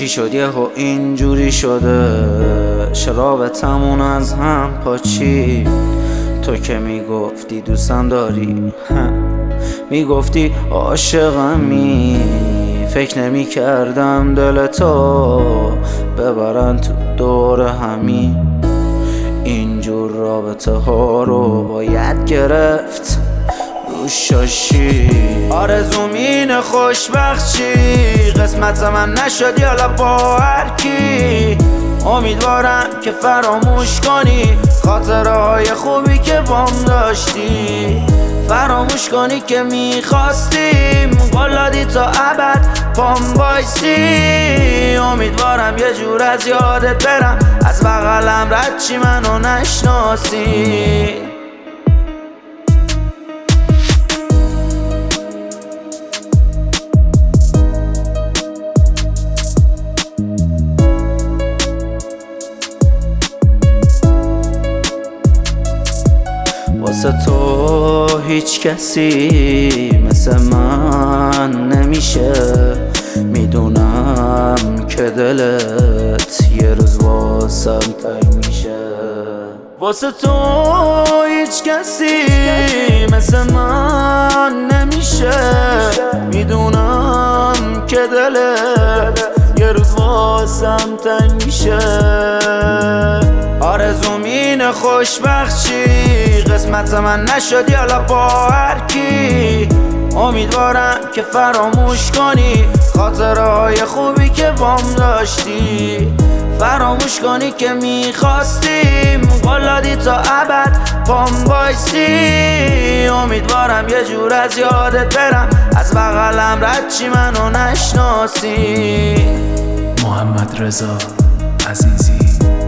شد یهو اینجوری شده، شرابتمون از هم پاچی. تو که میگفتی دوستم داری، میگفتی عاشقمی، فکر نمی کردم دلتو ببرن تو دور همین. اینجور رابطه ها رو باید گرفت روش شاشی. آرزوم اینه خوشبخت چی، قسمت من نشدی حالا با هر کی. امیدوارم که فراموش کنی خاطره های خوبی که بام داشتی، فراموش کنی که میخواستیم قلادی تا ابد پام بایستی. امیدوارم یه جور از یادت برم، از بغلم رد چی منو نشناسی. واسه تو هیچ کسی مثل من نمیشه، میدونم که دلت یه روز واسم تنگ میشه. واسه تو هیچ کسی مثل من نمیشه، میدونم که دلت یه روز واسم تنگ میشه. آرزوم اینه خوشبخت چی، قسمت من نشدی حالا با هر کی. امیدوارم که فراموش کنی خاطره های خوبی که بام داشتی، فراموش کنی که میخواستیم قلادی تا ابد پام بایستی. امیدوارم یه جور از یادت برم، از بغلم رد چی منو نشناسی. محمد رضا عزیزی.